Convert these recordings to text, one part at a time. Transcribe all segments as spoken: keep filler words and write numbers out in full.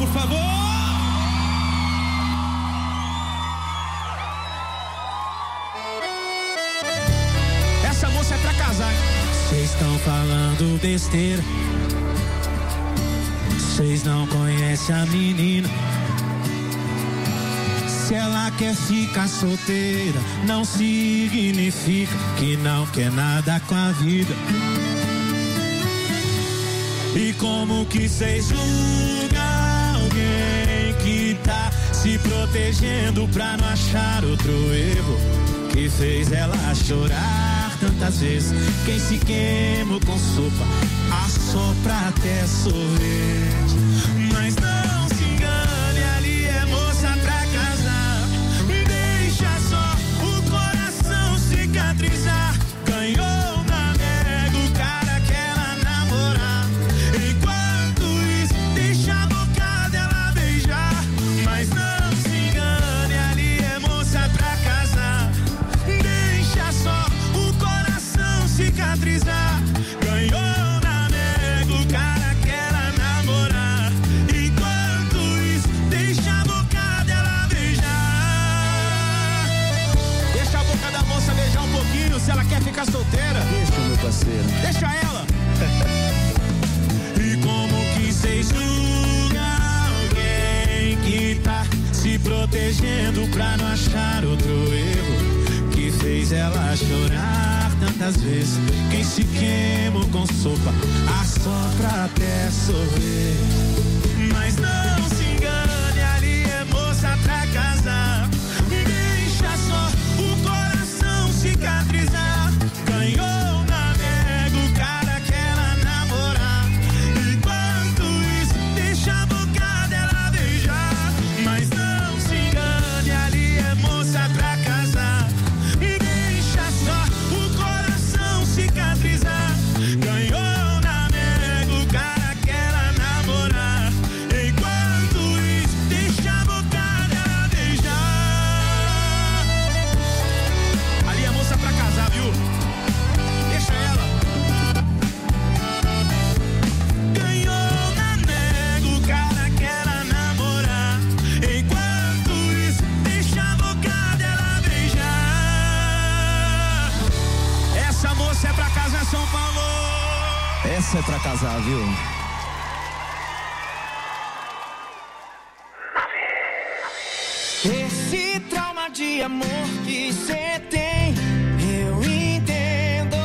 por favor. Essa moça é pra casar. Vocês estão falando besteira. Vocês não conhecem a menina. Se ela quer ficar solteira, não significa que não quer nada com a vida. E como que cês julgam alguém que tá se protegendo pra não achar outro erro que fez ela chorar tantas vezes? Quem se queima com sopa assopra até sorvete. Mas não se engane, ali é moça pra casar. Deixa só o coração cicatrizar. Ganhou na mega o cara que ela namorar. Enquanto isso, deixa a boca dela beijar. Mas não se engane, ali é moça pra casar. Deixa só o coração cicatrizar. Ganhou na mega o cara que ela namorar. Enquanto isso, deixa a boca dela beijar. Deixa a boca da moça beijar um pouquinho, se ela quer ficar solteira. Deixa, meu parceiro. Deixa ela. E como que cês julgam alguém que tá se protegendo pra não achar outro erro que fez ela chorar tantas vezes? Quem se queima com sopa assopra até sorver. Mas não se engane, ali é moça pra casar. Deixa só o coração cicatrizar. Ganhou na mega o cara que ela namorar. Enquanto isso, deixa a boca dela beijar. Mas não se engane, ali é moça pra casar. E deixa só o coração cicatrizar. Ganhou na mega o cara que ela namorar. Enquanto isso, deixa a boca dela beijar. Ali é moça pra casar, viu? Deixa ela. Ganhou na mega o cara que ela namorar. Enquanto isso, deixa a boca dela beijar. Essa moça é pra casar, São Paulo. Essa é pra casar, viu? Esse trauma de amor que cê tem, eu entendo.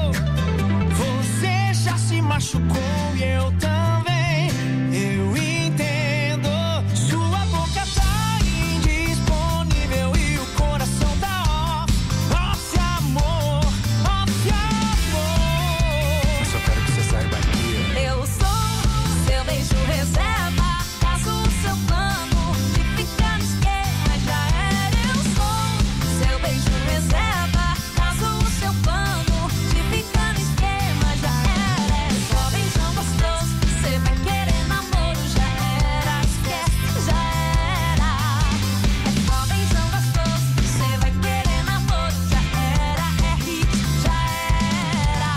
Você já se machucou e eu também, eu entendo. Sua boca tá indisponível e o coração tá off. Off amor, off amor. Eu só quero que você saiba aqui. Eu sou seu beijo reserva. Faço o seu plano de ficar no esquema, já era. Eu sou seu beijo reserva. Faço o seu plano de ficar no esquema, já era. É só beijão gostoso, cê vai querer namoro, já era. Esquece, já era. É só beijão gostoso, cê vai querer namoro, já era. É hit, já era.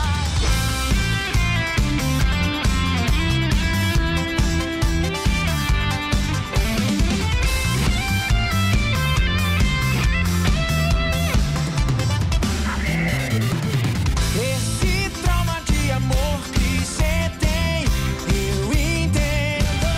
Esse trauma de amor que cê tem, eu entendo.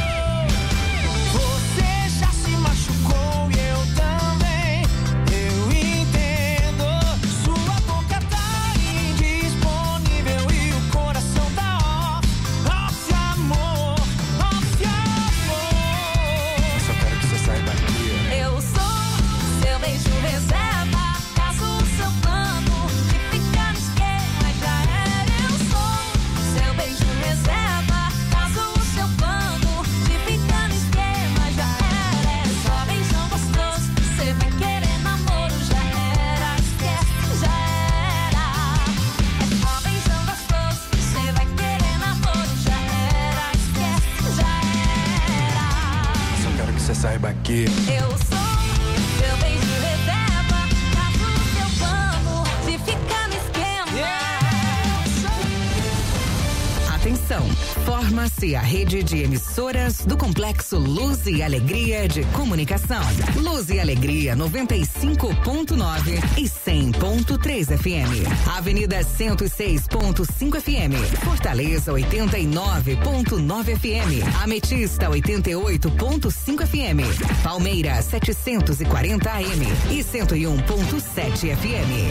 Você já se machucou e eu também, eu entendo. Sua boca tá indisponível e o coração tá off. Off amor, off amor. Eu só quero que você saiba aqui. Eu sou seu beijo reserva. Faço o seu plano de ficar no esquema, já era. Eu sou seu beijo reserva. Faço o seu plano de ficar no esquema, já era. É só beijão gostoso, cê vai querer namoro, já era. Esquece, já era. É só beijão gostoso, cê vai querer namoro, já era. Esquece, já era. Eu só quero que você saiba aqui. Eu sou seu beijo reserva. Faço o seu plano de ficar no esquema. Atenção, Ford Forma-se a rede de emissoras do Complexo Luz e Alegria de Comunicação. Luz e Alegria noventa e cinco ponto nove e cem ponto três F M. Avenida cento e seis ponto cinco F M. Fortaleza oitenta e nove ponto nove F M. Ametista oitenta e oito ponto cinco F M. Palmeiras setecentos e quarenta A M e cento e um ponto sete F M.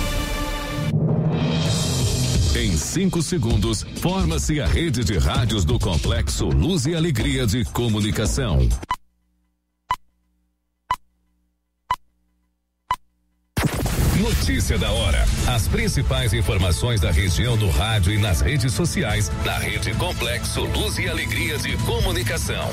Em cinco segundos, forma-se a rede de rádios do Complexo Luz e Alegria de Comunicação. Notícia da hora. As principais informações da região no rádio e nas redes sociais da Rede Complexo Luz e Alegria de Comunicação.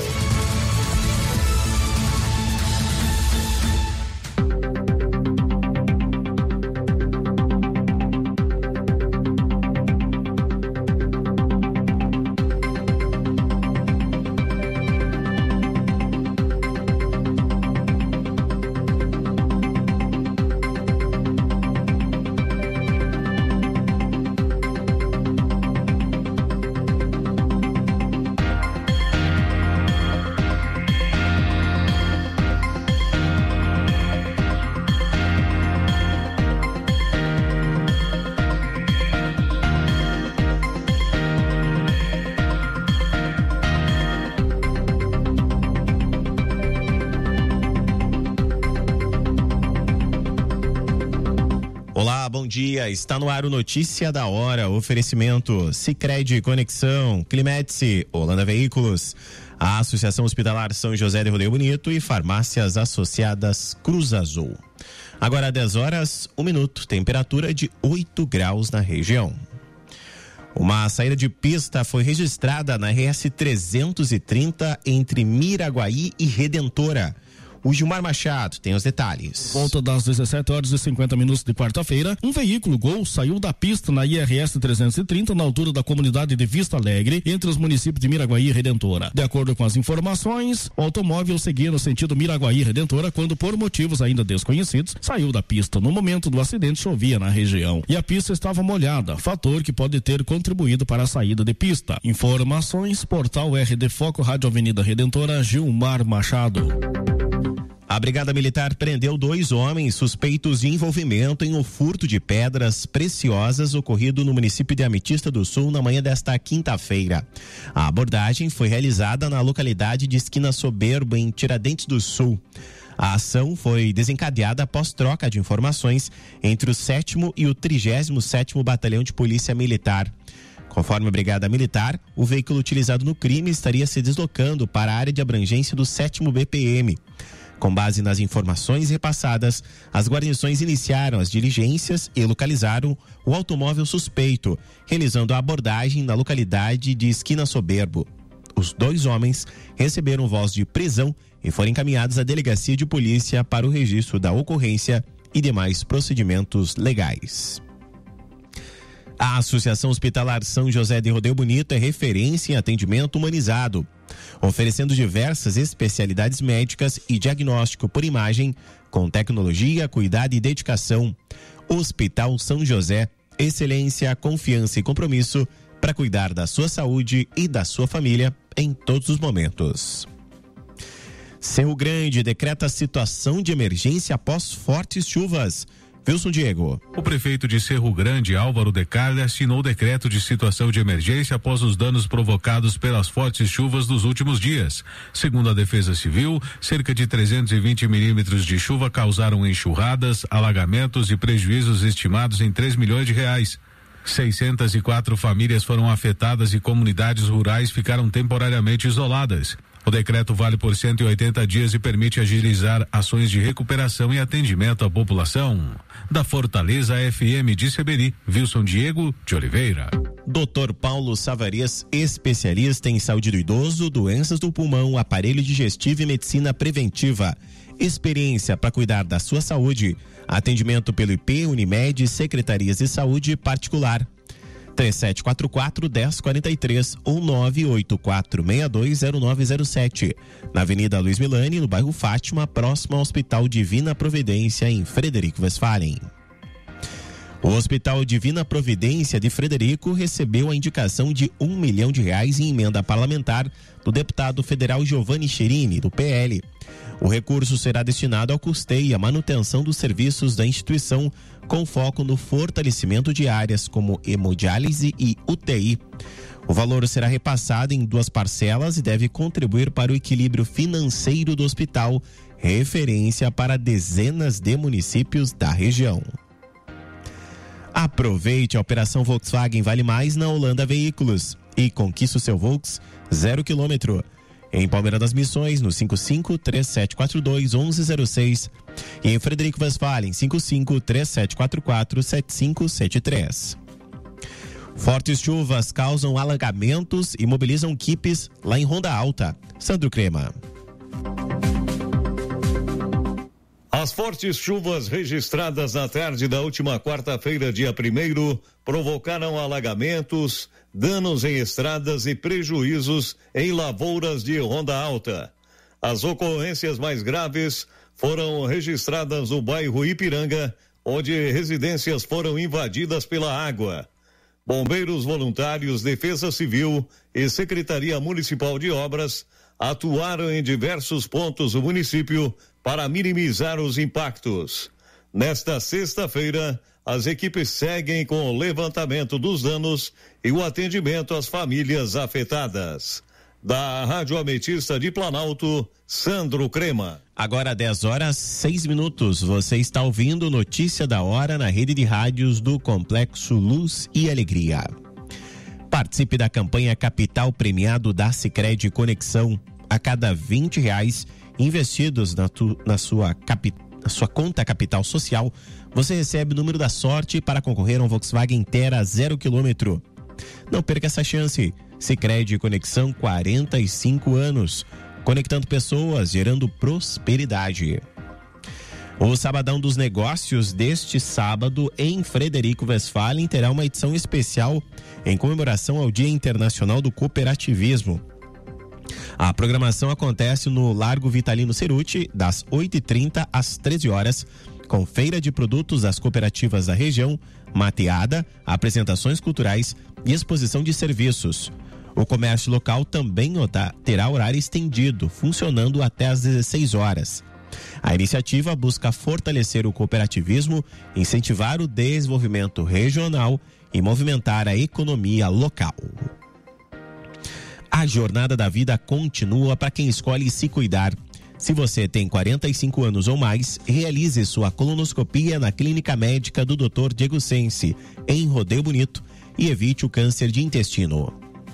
Bom dia, está no ar o Notícia da Hora, oferecimento Sicredi Conexão, Climetice, Holanda Veículos, a Associação Hospitalar São José de Rodeio Bonito e Farmácias Associadas Cruz Azul. Agora dez horas, um minuto, temperatura de oito graus na região. Uma saída de pista foi registrada na R S trezentos e trinta entre Miraguaí e Redentora. O Gilmar Machado tem os detalhes. Volta das dezessete horas e cinquenta minutos de quarta-feira, um veículo Gol saiu da pista na I R S trezentos e trinta na altura da comunidade de Vista Alegre, entre os municípios de Miraguaí e Redentora. De acordo com as informações, o automóvel seguia no sentido Miraguaí e Redentora quando, por motivos ainda desconhecidos, saiu da pista. No momento do acidente, chovia na região e a pista estava molhada, fator que pode ter contribuído para a saída de pista. Informações, Portal R D Foco, Rádio Avenida Redentora, Gilmar Machado. A Brigada Militar prendeu dois homens suspeitos de envolvimento em um furto de pedras preciosas ocorrido no município de Ametista do Sul na manhã desta quinta-feira. A abordagem foi realizada na localidade de Esquina Soberbo, em Tiradentes do Sul. A ação foi desencadeada após troca de informações entre o sétimo e o trigésimo sétimo Batalhão de Polícia Militar. Conforme a Brigada Militar, o veículo utilizado no crime estaria se deslocando para a área de abrangência do sétimo B P M. Com base nas informações repassadas, as guarnições iniciaram as diligências e localizaram o automóvel suspeito, realizando a abordagem na localidade de Esquina Soberbo. Os dois homens receberam voz de prisão e foram encaminhados à delegacia de polícia para o registro da ocorrência e demais procedimentos legais. A Associação Hospitalar São José de Rodeio Bonito é referência em atendimento humanizado, oferecendo diversas especialidades médicas e diagnóstico por imagem, com tecnologia, cuidado e dedicação. Hospital São José, excelência, confiança e compromisso para cuidar da sua saúde e da sua família em todos os momentos. Cerro Grande decreta situação de emergência após fortes chuvas. Wilson Diego. O prefeito de Cerro Grande, Álvaro de Carli, assinou o decreto de situação de emergência após os danos provocados pelas fortes chuvas dos últimos dias. Segundo a Defesa Civil, cerca de trezentos e vinte milímetros de chuva causaram enxurradas, alagamentos e prejuízos estimados em três milhões de reais. seiscentas e quatro famílias foram afetadas e comunidades rurais ficaram temporariamente isoladas. O decreto vale por cento e oitenta dias e permite agilizar ações de recuperação e atendimento à população. Da Fortaleza F M de Seberi, Wilson Diego de Oliveira. doutor Paulo Savarias, especialista em saúde do idoso, doenças do pulmão, aparelho digestivo e medicina preventiva. Experiência para cuidar da sua saúde. Atendimento pelo I P, Unimed, Secretarias de Saúde Particular. três sete quatro quatro, um zero quatro três ou nove oito quatro seis dois zero nove zero sete. Na Avenida Luiz Milani, no bairro Fátima, próximo ao Hospital Divina Providência, em Frederico Westphalen. O Hospital Divina Providência de Frederico recebeu a indicação de um milhão de reais em emenda parlamentar do deputado federal Giovanni Cherini, do P L. O recurso será destinado ao custeio e à manutenção dos serviços da instituição, com foco no fortalecimento de áreas como hemodiálise e U T I. O valor será repassado em duas parcelas e deve contribuir para o equilíbrio financeiro do hospital, referência para dezenas de municípios da região. Aproveite a operação Volkswagen Vale Mais na Holanda Veículos e conquiste o seu Volks zero quilômetro. Em Palmeira das Missões, no cinco cinco, três sete quatro dois, um um zero seis. E em Frederico Westphalen, cinco cinco, três sete quatro quatro, sete cinco sete três. Fortes chuvas causam alagamentos e mobilizam equipes lá em Ronda Alta. Sandro Crema. As fortes chuvas registradas na tarde da última quarta-feira, dia primeiro, provocaram alagamentos, danos em estradas e prejuízos em lavouras de Ronda Alta. As ocorrências mais graves foram registradas no bairro Ipiranga, onde residências foram invadidas pela água. Bombeiros voluntários, Defesa Civil e Secretaria Municipal de Obras atuaram em diversos pontos do município para minimizar os impactos. Nesta sexta-feira, as equipes seguem com o levantamento dos danos e o atendimento às famílias afetadas. Da Rádio Ametista de Planalto, Sandro Crema. Agora dez horas, seis minutos. Você está ouvindo Notícia da Hora na rede de rádios do Complexo Luz e Alegria. Participe da campanha Capital Premiado da Sicredi Conexão. A cada vinte reais investidos na, tu, na, sua capi, na sua conta Capital Social, você recebe o número da sorte para concorrer a um Volkswagen Terra zero quilômetro. Não perca essa chance. Sicredi Conexão, quarenta e cinco anos. Conectando pessoas, gerando prosperidade. O Sabadão dos Negócios deste sábado em Frederico Westphalen terá uma edição especial em comemoração ao Dia Internacional do Cooperativismo. A programação acontece no Largo Vitalino Ceruti, das oito e trinta às treze horas, com feira de produtos das cooperativas da região, mateada, apresentações culturais e exposição de serviços. O comércio local também terá horário estendido, funcionando até às dezesseis horas. A iniciativa busca fortalecer o cooperativismo, incentivar o desenvolvimento regional e movimentar a economia local. A jornada da vida continua para quem escolhe se cuidar. Se você tem quarenta e cinco anos ou mais, realize sua colonoscopia na Clínica Médica do doutor Diego Sense, em Rodeio Bonito, e evite o câncer de intestino.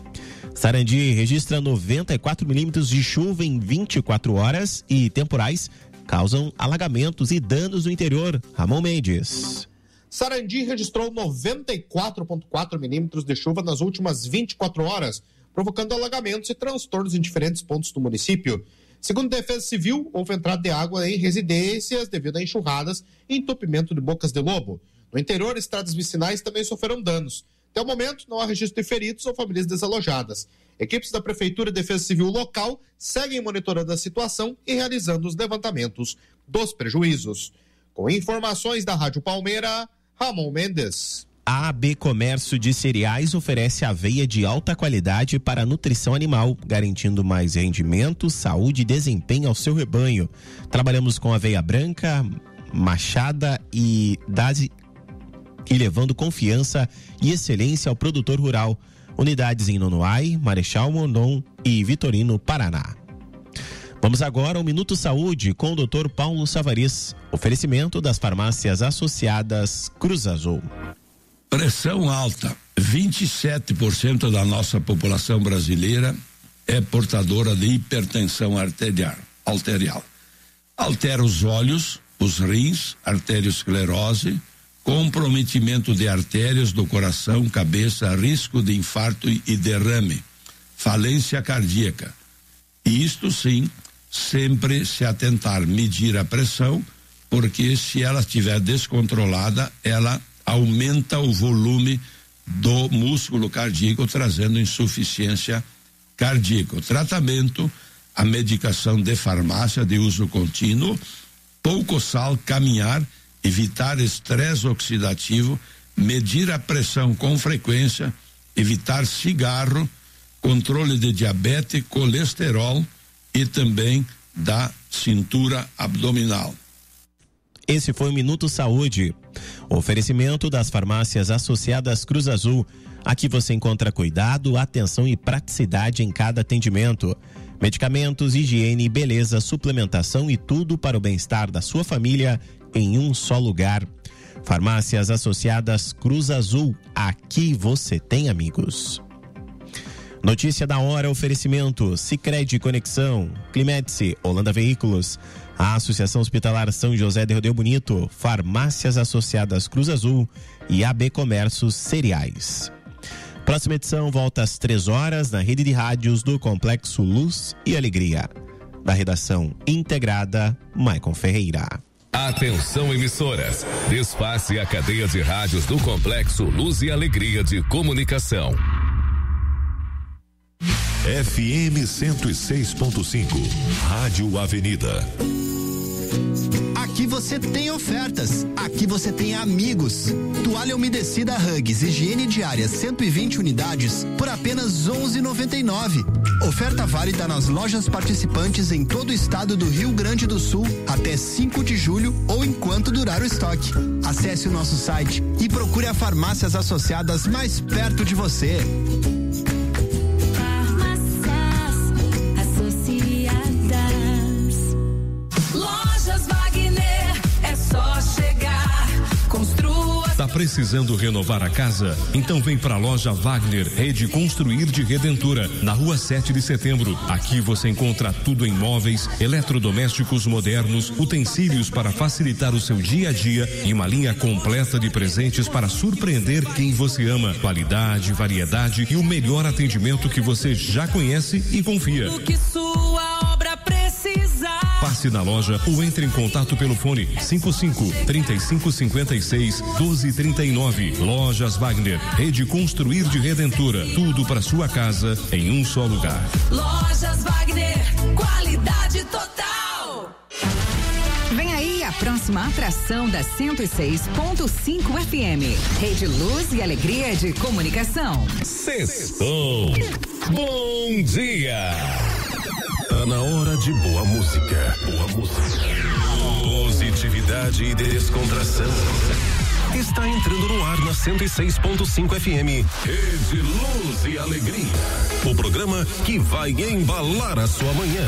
Sarandi registra noventa e quatro milímetros de chuva em vinte e quatro horas e temporais causam alagamentos e danos no interior. Ramon Mendes. Sarandi registrou noventa e quatro vírgula quatro milímetros de chuva nas últimas vinte e quatro horas, provocando alagamentos e transtornos em diferentes pontos do município. Segundo a Defesa Civil, houve entrada de água em residências devido a enxurradas e entupimento de bocas de lobo. No interior, estradas vicinais também sofreram danos. Até o momento, não há registro de feridos ou famílias desalojadas. Equipes da Prefeitura e Defesa Civil local seguem monitorando a situação e realizando os levantamentos dos prejuízos. Com informações da Rádio Palmeira, Ramon Mendes. A A B Comércio de Cereais oferece aveia de alta qualidade para a nutrição animal, garantindo mais rendimento, saúde e desempenho ao seu rebanho. Trabalhamos com aveia branca, machada e dase e levando confiança e excelência ao produtor rural. Unidades em Nonoai, Marechal Rondon e Vitorino, Paraná. Vamos agora ao Minuto Saúde com o doutor Paulo Savariz. Oferecimento das farmácias associadas Cruz Azul. Pressão alta. vinte e sete por cento da nossa população brasileira é portadora de hipertensão arterial. arterial. Altera os olhos, os rins, arteriosclerose, comprometimento de artérias do coração, cabeça, risco de infarto e derrame, falência cardíaca. E isto sim, sempre se atentar, medir a pressão, porque se ela estiver descontrolada, ela aumenta o volume do músculo cardíaco, trazendo insuficiência cardíaca. O tratamento, a medicação de farmácia de uso contínuo, pouco sal, caminhar, evitar estresse oxidativo, medir a pressão com frequência, evitar cigarro, controle de diabetes, colesterol e também da cintura abdominal. Esse foi o Minuto Saúde. Oferecimento das farmácias associadas Cruz Azul. Aqui você encontra cuidado, atenção e praticidade em cada atendimento. Medicamentos, higiene, beleza, suplementação e tudo para o bem-estar da sua família em um só lugar. Farmácias associadas Cruz Azul. Aqui você tem amigos. Notícia da hora, oferecimento Sicredi Conexão, Climetice, Holanda Veículos, a Associação Hospitalar São José de Rodeu Bonito, Farmácias Associadas Cruz Azul e A B Comércios Cereais. Próxima edição volta às três horas na rede de rádios do Complexo Luz e Alegria. Da redação integrada, Maicon Ferreira. Atenção, emissoras. Despace a cadeia de rádios do Complexo Luz e Alegria de Comunicação. F M cento e seis ponto cinco, Rádio Avenida. Aqui você tem ofertas, aqui você tem amigos. Toalha umedecida Huggies, higiene diária cento e vinte unidades por apenas onze reais e noventa e nove centavos. Oferta válida nas lojas participantes em todo o estado do Rio Grande do Sul até cinco de julho ou enquanto durar o estoque. Acesse o nosso site e procure as farmácias associadas mais perto de você. Tá precisando renovar a casa? Então vem pra loja Wagner, Rede Construir de Redentura, na rua sete de setembro. Aqui você encontra tudo em móveis, eletrodomésticos modernos, utensílios para facilitar o seu dia a dia e uma linha completa de presentes para surpreender quem você ama. Qualidade, variedade e o melhor atendimento que você já conhece e confia. O que sua obra precisar. Passe na loja ou entre em contato pelo fone cinco cinco, trinta e cinco, cinquenta e seis, doze, trinta e nove. Lojas Wagner, Rede Construir de Redentura. Tudo para sua casa em um só lugar. Lojas Wagner, qualidade total. Vem aí a próxima atração da cento e seis ponto cinco F M. Rede Luz e Alegria de Comunicação. Sextou. Bom dia. Tá na hora de boa música. Boa música. Positividade e descontração. Está entrando no ar na cento e seis ponto cinco F M. Rede Luz e Alegria. O programa que vai embalar a sua manhã.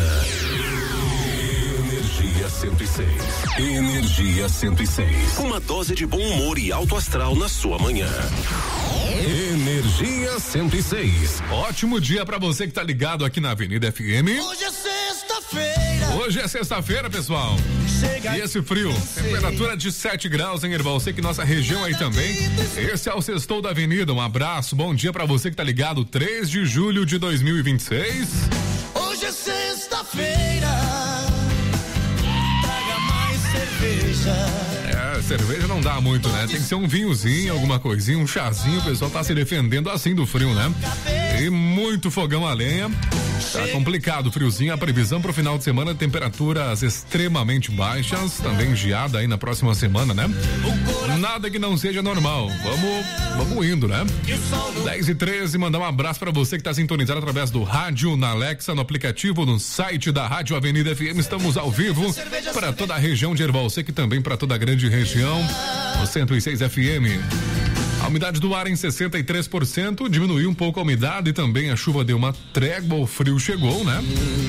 Energia cento e seis. Energia cento e seis. Uma dose de bom humor e alto astral na sua manhã. Energia cento e seis. Ótimo dia pra você que tá ligado aqui na Avenida F M. Hoje é sexta-feira. Hoje é sexta-feira, pessoal. Chega e esse frio, temperatura de sete graus em Erval Seco, nossa região aí também. Esse é o Sextou da Avenida. Um abraço, bom dia pra você que tá ligado. três de julho de dois mil e vinte e seis. Hoje é sexta-feira. Traga mais cerveja. É, cerveja não dá muito, né? Tem que ser um vinhozinho, alguma coisinha, um chazinho. O pessoal tá se defendendo assim do frio, né? E muito fogão a lenha. Tá complicado, friozinho. A previsão pro final de semana, temperaturas extremamente baixas. Também geada aí na próxima semana, né? Nada que não seja normal. Vamos, vamos indo, né? dez e treze, mandar um abraço pra você que tá sintonizado através do rádio, na Alexa, no aplicativo, no site da Rádio Avenida F M. Estamos ao vivo para toda a região de Erval Seco e também para toda a grande região, no cento e seis F M. A umidade do ar em sessenta e três por cento, diminuiu um pouco a umidade e também a chuva deu uma trégua, o frio chegou, né?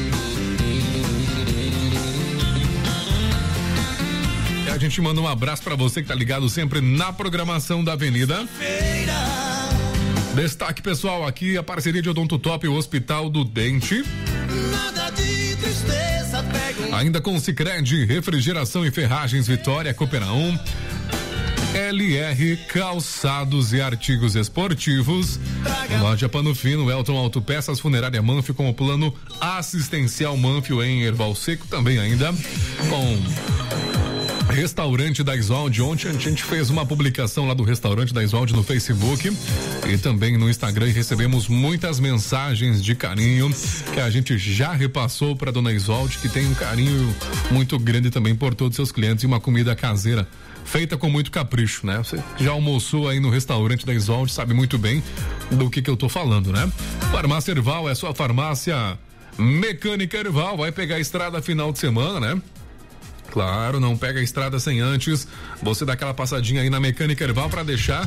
E a gente manda um abraço pra você que tá ligado sempre na programação da Avenida. Destaque pessoal aqui, a parceria de Odonto Top e o Hospital do Dente. Nada de tristeza, pega um... Ainda com Sicredi, Refrigeração e Ferragens Vitória, Cooperação. L R Calçados e Artigos Esportivos. Loja Pano Fino, Elton Autopeças, Funerária Manfio com o plano assistencial Manfio em Erval Seco, também ainda com Restaurante da Iswald. Ontem a gente fez uma publicação lá do Restaurante da Iswald no Facebook e também no Instagram, e recebemos muitas mensagens de carinho que a gente já repassou para dona Iswald, que tem um carinho muito grande também por todos os seus clientes, e uma comida caseira feita com muito capricho, né? Você já almoçou aí no Restaurante da Iswald, sabe muito bem do que que eu tô falando, né? Farmácia Erval é sua farmácia Mecânica Erval. Vai pegar a estrada final de semana, né? Claro, não pega a estrada sem antes você dar aquela passadinha aí na Mecânica Erval para deixar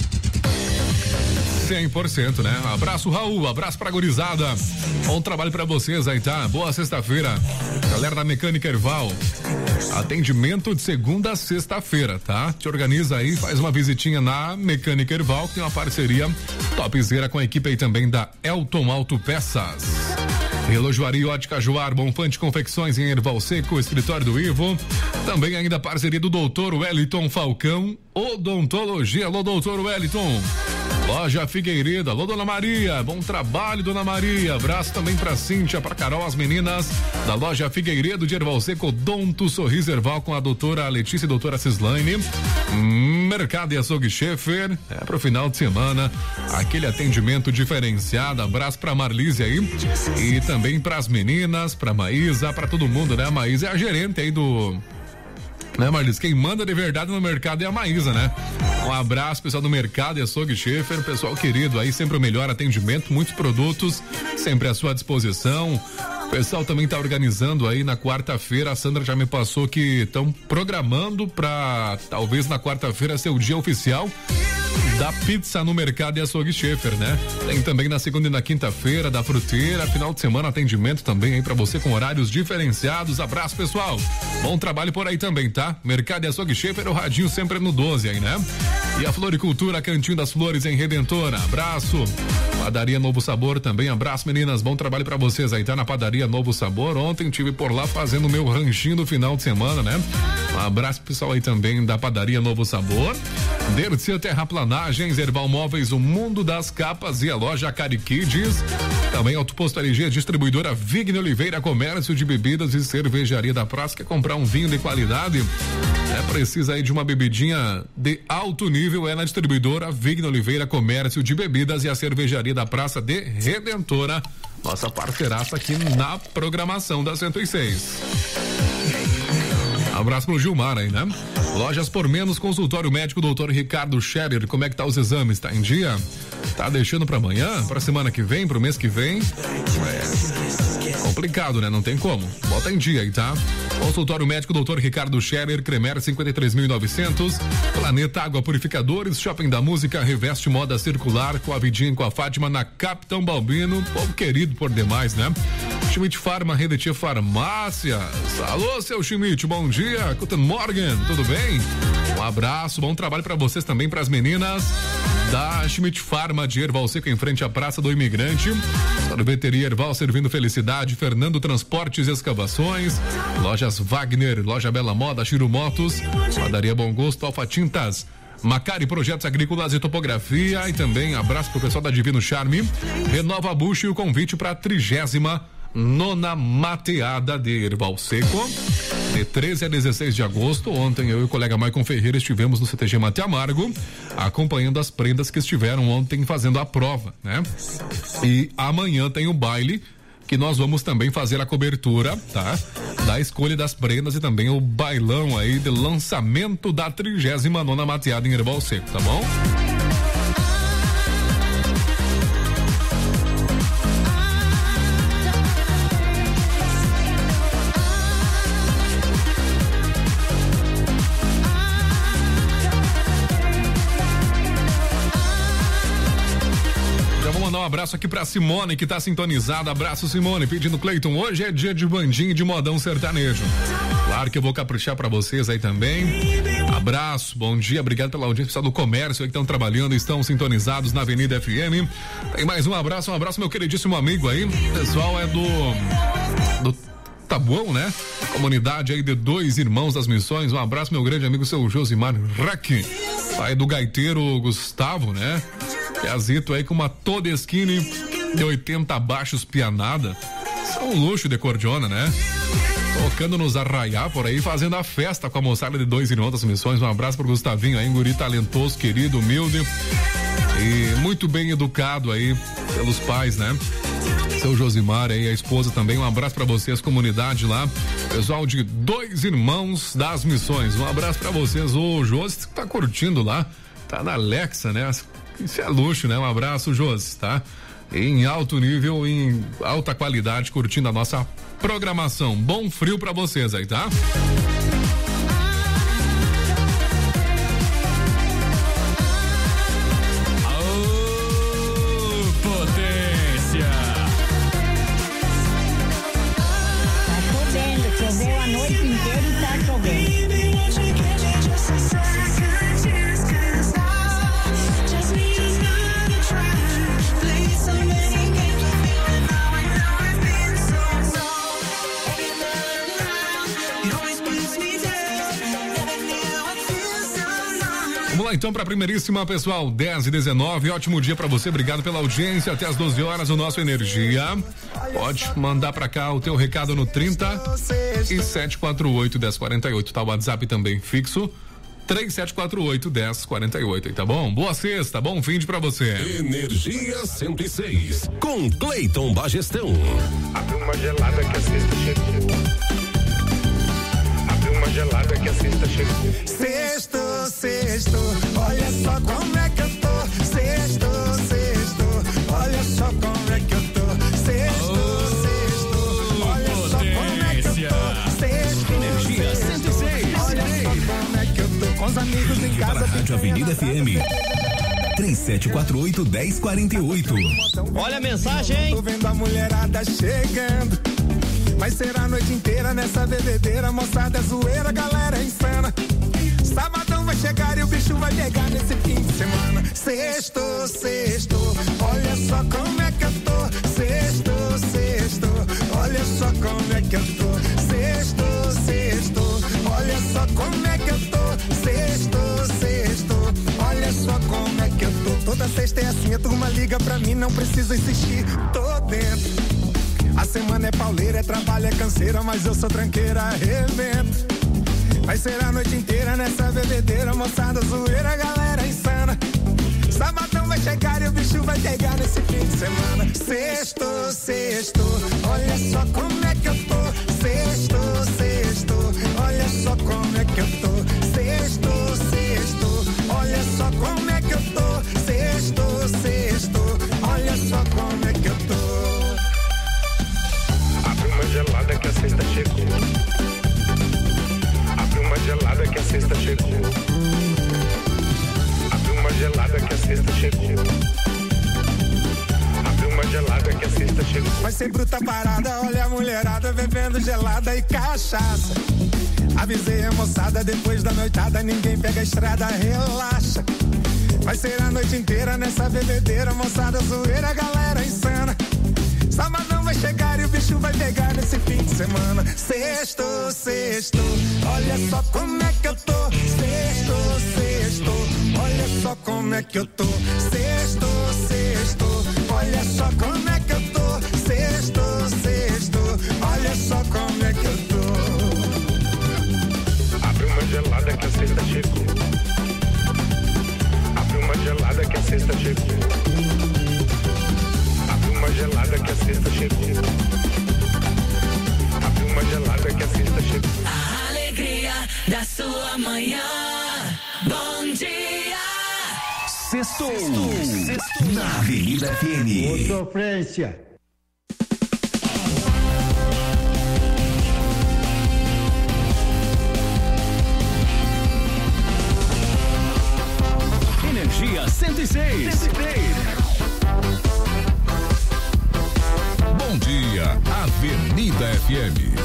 cem por cento, né? Abraço, Raul, abraço pra gurizada. Bom trabalho pra vocês aí, tá? Boa sexta-feira. Galera da Mecânica Erval. Atendimento de segunda a sexta-feira, tá? Te organiza aí, faz uma visitinha na Mecânica Erval, que tem uma parceria topzera com a equipe aí também da Elton Autopeças. Relojoaria Ótica Joar, Bonfante Confecções em Erval Seco, escritório do Ivo. Também ainda a parceria do doutor Wellington Falcão, Odontologia. Alô, doutor Wellington. Loja Figueiredo, alô, dona Maria, bom trabalho, dona Maria. Abraço também pra Cíntia, pra Carol, as meninas da Loja Figueiredo de Erval Seco, Odonto Sorriso Erval, com a doutora Letícia e doutora Cislaine. Mercado e Açougue Schaefer, é pro final de semana, aquele atendimento diferenciado. Abraço pra Marlise aí e também pras meninas, pra Maísa, pra todo mundo, né? A Maísa é a gerente aí do... Né, Marlis? Quem manda de verdade no mercado é a Maísa, né? Um abraço, pessoal do Mercado e Açougue Schaefer, pessoal querido aí, sempre o melhor atendimento, muitos produtos, sempre à sua disposição. O pessoal também tá organizando aí na quarta-feira, a Sandra já me passou que estão programando pra talvez na quarta-feira ser o dia oficial da pizza no Mercado e Açougue Schaefer, né? Tem também na segunda e na quinta-feira da fruteira, final de semana atendimento também aí pra você com horários diferenciados. Abraço, pessoal. Bom trabalho por aí também, tá? Mercado e Açougue Schaefer, o radinho sempre no doze aí, né? E a Floricultura, Cantinho das Flores em Redentora. Abraço. Padaria Novo Sabor também. Abraço, meninas. Bom trabalho pra vocês aí, tá? Na Padaria Novo Sabor. Ontem tive por lá fazendo o meu ranchinho no final de semana, né? Um abraço pro pessoal aí também da Padaria Novo Sabor. Dercia Terraplanagens, Erval Móveis, o mundo das capas e a loja Cari Kids. Também Autoposto L G, distribuidora Vigne Oliveira, comércio de bebidas e cervejaria da praça. Quer comprar um vinho de qualidade? É, precisa aí de uma bebidinha de alto nível, é na distribuidora Vigne Oliveira, comércio de bebidas e a cervejaria da Praça de Redentora. Nossa parceiraça aqui na programação da cento e seis. Abraço pro Gilmar aí, né? Lojas por Menos, consultório médico, doutor Ricardo Scherer. Como é que tá os exames? Tá em dia? Tá deixando pra amanhã? Pra semana que vem? Pro mês que vem? É complicado, né? Não tem como. Bota em dia aí, tá? Consultório médico, doutor Ricardo Scherer, Cremer cinquenta e três mil e novecentos. Planeta Água Purificadores, Shopping da Música, Reveste Moda Circular, com a Vidinha, com a Fátima, na Capitão Balbino. Povo querido por demais, né? Schmidt Farma, Redetia Farmácia. Alô, seu Schmidt, bom dia. Guten Morgen, tudo bem? Um abraço, bom trabalho pra vocês também, pras meninas da Schmidt Farma de Erval Seco, em frente à Praça do Imigrante. Sorveteria Erval, servindo felicidade. Fernando Transportes e Escavações. Lojas Wagner, Loja Bela Moda, Chiro Motos, Padaria Bom Gosto, Alfa Tintas, Macari Projetos Agrícolas e Topografia. E também abraço pro pessoal da Divino Charme. Renova Bucho e o convite para a trigésima nona mateada de Erval Seco, de treze a dezesseis de agosto. Ontem eu e o colega Maicon Ferreira estivemos no C T G Mate Amargo, acompanhando as prendas que estiveram ontem fazendo a prova, né? E amanhã tem o baile, que nós vamos também fazer a cobertura, tá? Da escolha das prendas e também o bailão aí de lançamento da trigésima nona mateada em Erval Seco, tá bom? Um abraço aqui pra Simone, que tá sintonizada. Abraço, Simone, pedindo Cleiton. Hoje é dia de bandinho de modão sertanejo. Claro que eu vou caprichar pra vocês aí também. Abraço, bom dia, obrigado pela audiência, pessoal do comércio aí que estão trabalhando, estão sintonizados na Avenida F M. Tem mais um abraço, um abraço, meu queridíssimo amigo aí. O pessoal é do. do Tabuão, né? Comunidade aí de Dois Irmãos das Missões. Um abraço, meu grande amigo, seu Josimar Rack. Pai do gaiteiro Gustavo, né? Piazito aí com uma Todeskine de oitenta baixos pianada. Isso é um luxo de cordiona, né? Tocando nos arraiar por aí, fazendo a festa com a moçada de Dois Irmãos das Missões. Um abraço pro Gustavinho aí, um guri talentoso, querido, humilde e muito bem educado aí pelos pais, né? Seu Josimar aí, a esposa também. Um abraço pra vocês, comunidade lá. Pessoal de Dois Irmãos das Missões. Um abraço pra vocês. O Josi tá curtindo lá, tá na Alexa, né? Isso é luxo, né? Um abraço, Josi, tá? Em alto nível, em alta qualidade, curtindo a nossa programação. Bom frio pra vocês aí, tá? Aô, potência! Tá chovendo, choveu a noite inteira e tá chovendo. Vamos lá então para a primeiríssima, pessoal, dez e dezenove, ótimo dia para você, obrigado pela audiência, até as doze horas o nosso Energia. Pode mandar para cá o teu recado no trinta e sete quatro oito, dez quarenta e oito, tá o WhatsApp também fixo, três sete quatro oito, dez quarenta e oito, tá bom? Boa sexta, bom fim de pra você. Energia cento e seis, com Cleiton Bagestão. Abre uma gelada que a sexta chegou. Abre uma gelada que a sexta chegou. Sexto, sexto, olha só como é que eu tô. Sexto, sexto, olha só como é que eu tô. Sexto, sexto, olha só como é que eu tô. Sexto, Energia cento e seis, olha só como é que eu tô. Com os amigos em casa. Para a Rádio Avenida F M. três sete quatro oito, dez quarenta e oito. Olha a mensagem, hein? Tô vendo a mulherada chegando. Vai ser a noite inteira nessa bebedeira, moçada, zoeira, galera insana. Sabadão vai chegar e o bicho vai pegar nesse fim de semana. Sexto, sexto, olha só como é que eu tô. Sexto, sexto, olha só como é que eu tô. Sexto, sexto, olha só como é que eu tô. Sexto, sexto, olha só como é que eu tô. Toda sexta é assim, a turma liga pra mim, não precisa insistir, tô dentro. A semana é pauleira, é trabalho, é canseira, mas eu sou tranqueira, arrebento. Vai ser a noite inteira nessa bebedeira, moçada, zoeira, galera insana. Sabadão vai chegar e o bicho vai pegar nesse fim de semana. Sexto, sexto, olha só como é que eu tô. Sexto, sexto, olha só como é que eu tô. Sexto, sexto, olha só como é que eu tô. Sexto, sexto, olha só como é que eu tô. Abre uma gelada que a sexta chegou. Abre uma gelada que a sexta chegou. Abre uma gelada que a sexta chegou. Abre uma gelada que a sexta chegou. Vai ser bruta parada, olha a mulherada bebendo gelada e cachaça. Avisei a moçada, depois da noitada ninguém pega a estrada, relaxa. Vai ser a noite inteira nessa bebedeira, moçada, zoeira, galera insana. Sabadão vai chegar e o bicho vai pegar nesse fim de semana. Sexto, sexto, olha só como é que eu tô. Sexto, sexto, olha só como é que eu tô. Sexto, sexto, olha só como é que eu tô. Sexto, sexto, olha só como é que eu tô. Abre uma gelada que a sexta chegou. Abre uma gelada que a sexta chegou. Uma gelada que a sexta chegou. Abre uma gelada que a sexta chegou. A alegria da sua manhã. Bom dia. Sextou. Sextou. Na Avenida F M. Ô, sofrência. Energia cento e seis. cento e seis. Bom dia, Avenida F M.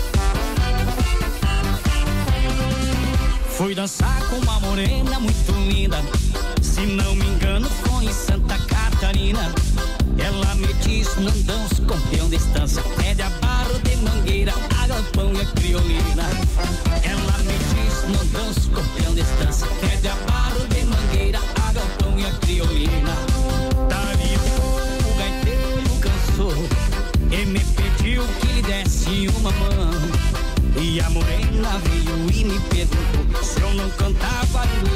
Fui dançar com uma morena muito linda. Se não me engano, foi em Santa Catarina. Ela me disse: não danço com peão de estância. É de abarro de mangueira, a galpão e a criolina. Ela me disse: não danço com peão de estância. É de abarro de mangueira, a galpão e a criolina. Dali o gaiteiro cansou e me pediu que lhe desse uma mão. E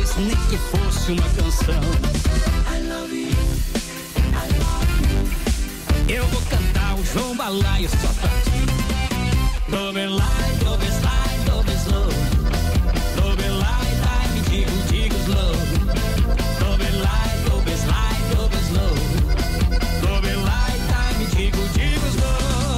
inglês, nem que fosse uma canção. I love you, I love you. Eu vou cantar o João Balaio só pra ti. Do me like, do me slide, do me slow. Do me like, dai, me digo, digo slow. Do me like, do me slide, do me slow. Do me like, dai, me digo, digo slow.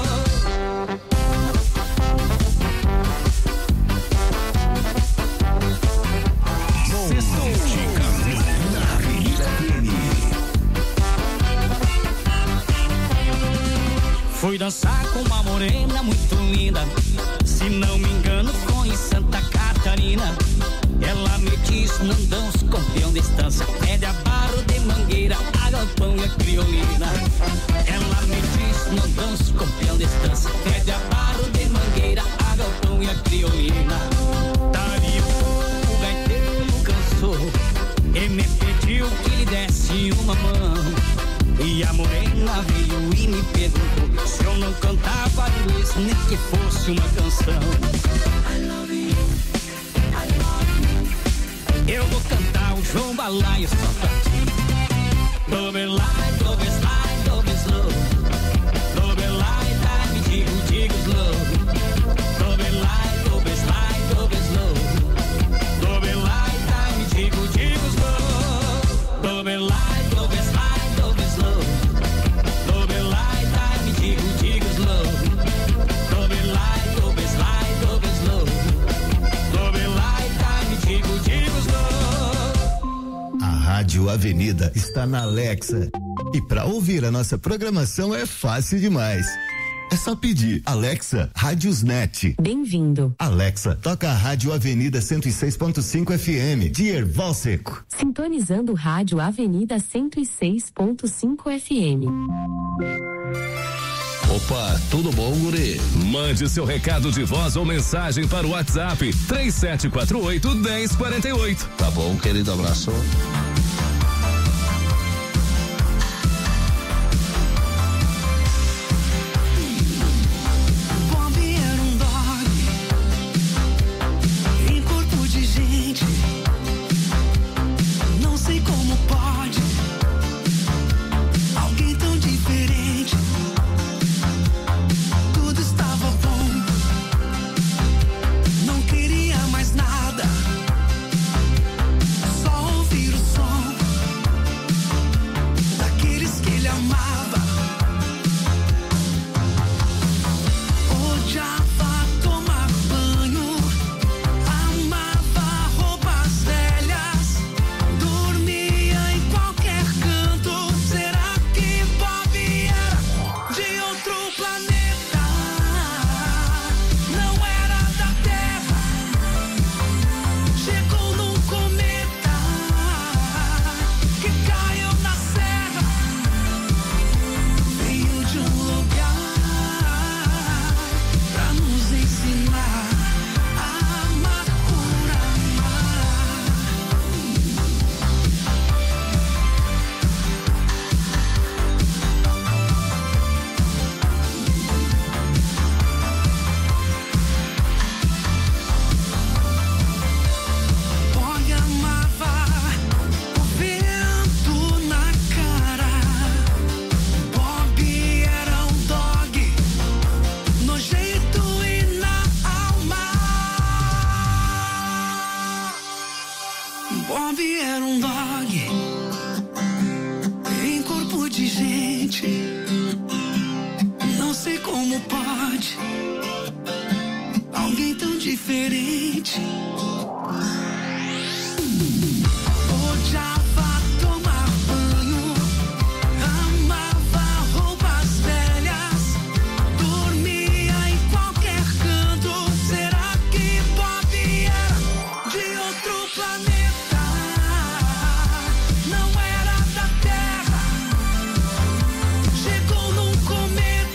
Fui dançar com uma morena muito linda. Se não me engano foi em Santa Catarina. Ela me disse, não danço com peão de estância. É de abaro de mangueira, a galpão e a criolina. Ela me disse, não danço com peão de estância. É de abaro de mangueira, a galpão e a criolina. Daí o gaiteiro cansou e me pediu que lhe desse uma mão. E a morena veio e me perguntou se eu não cantava inglês, nem que fosse uma canção. I love you, I love you. Eu vou cantar o João Balaio só pra ti. Do me like, do me slide, do me slow. Do me like, dai, me digo, digo slow. Do me like, do me slide, do me slow. Do me like, dai, me digo, digo slow. Do me like, do me slide. Rádio Avenida está na Alexa. E para ouvir a nossa programação é fácil demais. É só pedir, Alexa, Rádiosnet. Bem-vindo. Alexa, toca a Rádio Avenida cento e seis ponto cinco F M, de Erval Seco. Sintonizando Rádio Avenida cento e seis ponto cinco F M. Opa, tudo bom, guri? Mande seu recado de voz ou mensagem para o WhatsApp três sete quatro oito, um zero quatro oito. Tá bom, querido, abraço.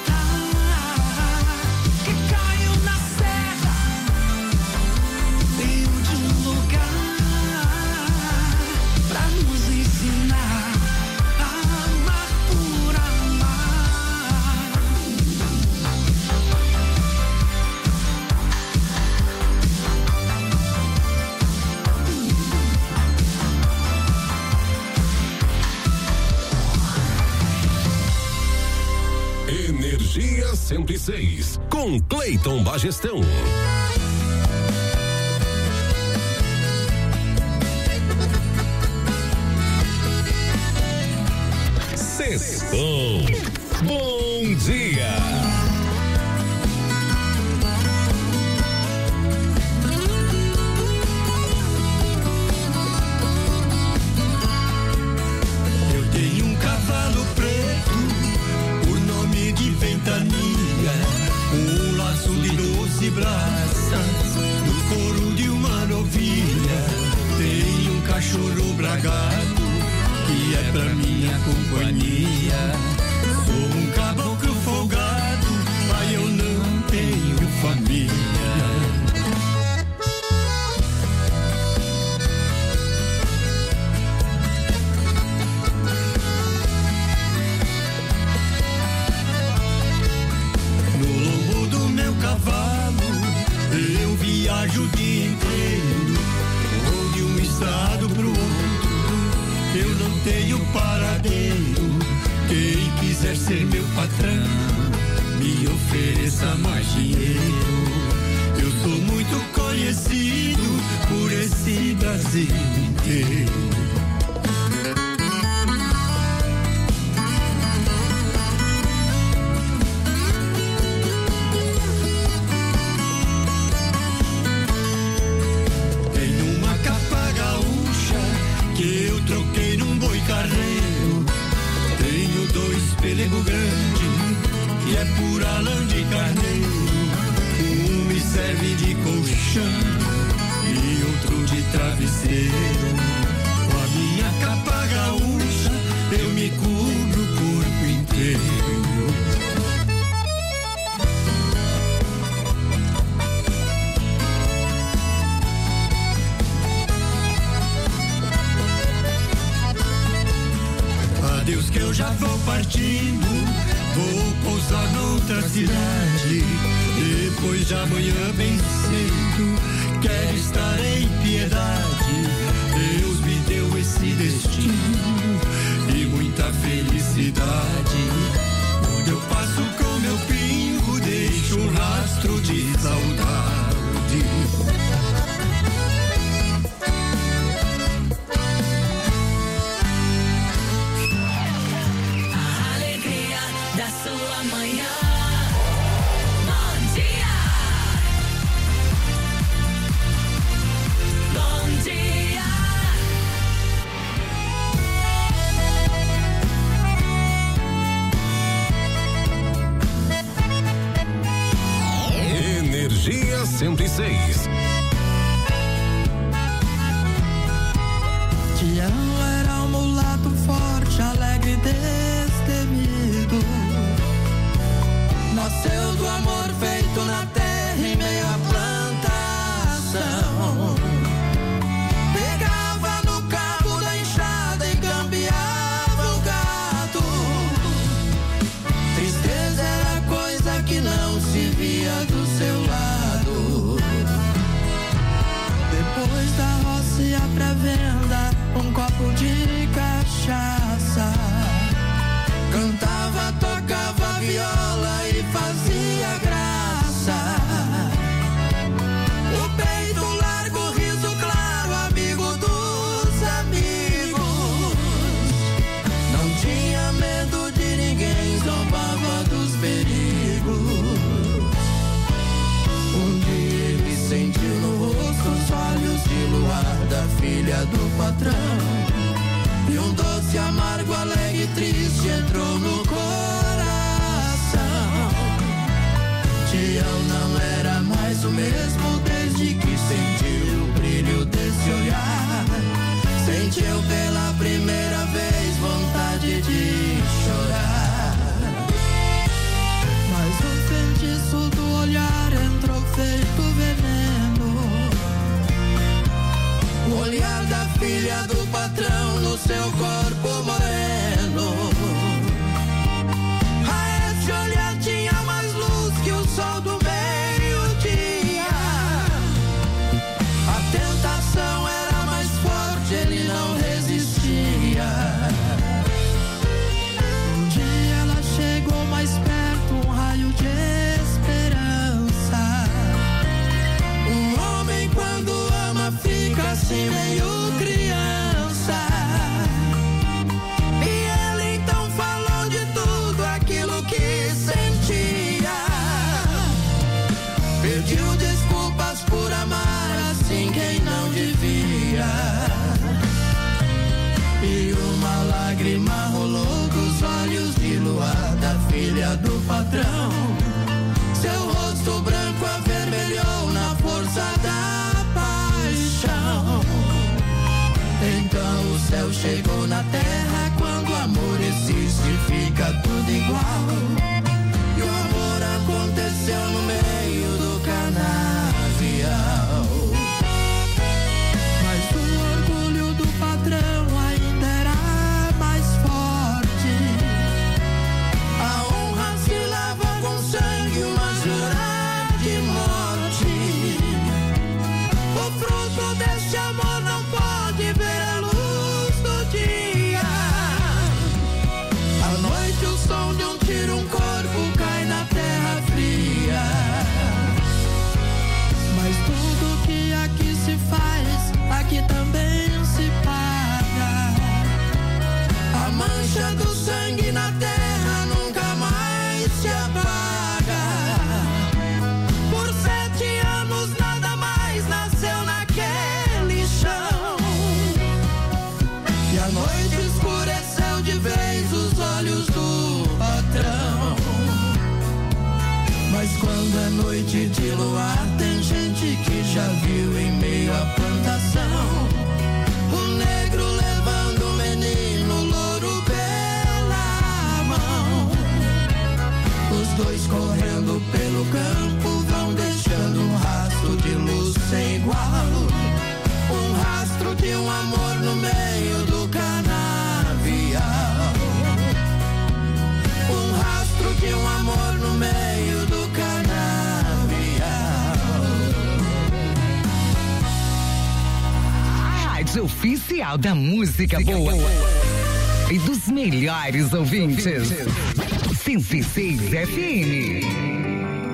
Tem cento e seis, com Cleiton Bagestão. Sextou. Bom dia. Eu tenho um cavalo preto, por nome de Ventania, um laço de doze braças, do couro de uma novilha. Tenho um cachorro bragado, que é pra minha companhia. Sou um caboclo folgado, pai, eu não tenho família. No lombo do meu cavalo, eu viajo o dia inteiro, vou de um estado pro outro. Eu não tenho paradeiro, quem quiser ser meu patrão, me ofereça mais dinheiro. Eu sou muito conhecido por esse Brasil inteiro. Tenho uma capa gaúcha que eu troquei num boi carreiro. Tenho dois pelego grande, que é pura lã de carneiro. Um me serve de colchão e outro de travesseiro. Com a minha capa gaúcha eu me cubro o corpo inteiro. Adeus que eu já vou partindo, vou pousar noutra cidade. Depois de amanhã bem cedo, quero estar em Piedade. Deus me deu esse destino e muita felicidade. Onde eu passo com meu pingo, deixo um rastro de saudade. Energia cento e seis. Tião era um mulato forte, alegre e destemido. Nasceu do amor feito na terra em meio à plantação. Pegava no cabo da enxada e cambiava o gado. Tristeza era coisa que não se via do seu lado. Depois da roça ia pra venda um copo de cachaça. Cantava, tocava viola e fazia graça. O peito largo, riso claro, amigo dos amigos. Não tinha medo de ninguém, zombava dos perigos. Um dia ele sentiu no rosto os olhos de luar da filha do patrão. E um doce amargo, alegre e triste entrou no coração. Tião não era mais o mesmo desde que sentiu o brilho desse olhar. Sentiu pela primeira vez vontade de chorar. Mas o feitiço do olhar entrou feito veneno. O olhar da filha do patrão no seu corpo moreno. A esse olhar tinha mais luz que o sol do meio-dia. A tentação era mais forte, ele não resistia. Um dia ela chegou mais perto, um raio de lágrima rolou dos olhos de luar da filha do patrão. Seu rosto branco avermelhou na força da paixão. Então o céu chegou na terra, quando o amor existe fica tudo igual. E o amor aconteceu no meio do canavial. Mas o orgulho do patrão ainda era mais forte. A honra se lava com sangue, uma jura de morte. O fruto deste amor não pode ver a luz do dia. À noite o som de um tiro, um corpo cai na terra fria. Mas tudo que aqui se faz, aqui também se paga. A mancha do sangue na terra nunca mais se apaga. Por sete anos nada mais nasceu naquele chão. E a noite escureceu de vez os olhos do patrão. Mas quando é noite de luar, tem gente que já viu em meio à plantação o negro levando o menino louro pela mão. Os dois correndo pelo campo vão deixando um rastro de luz sem igual. Um rastro de um amor no meio do canavial. Um rastro de um amor no meio do canavial. Rádio oficial da música boa e dos melhores ouvintes. cento e seis F M.